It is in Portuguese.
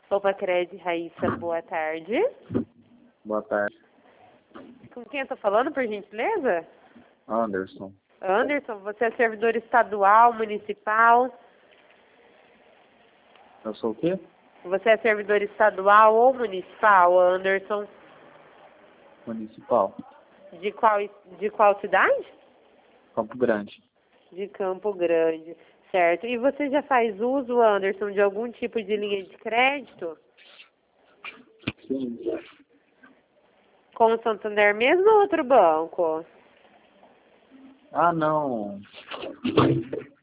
Opa, Cred, Raíssa, boa tarde. Boa tarde. Com quem eu tô falando, por gentileza? Anderson. Anderson, você é servidor estadual, municipal? Eu sou o quê? Você é servidor estadual ou municipal, Anderson? Municipal. De qual cidade? Campo Grande. De Campo Grande, certo. E você já faz uso, Anderson, de algum tipo de linha de crédito? Sim. Com o Santander mesmo ou outro banco? Ah, não.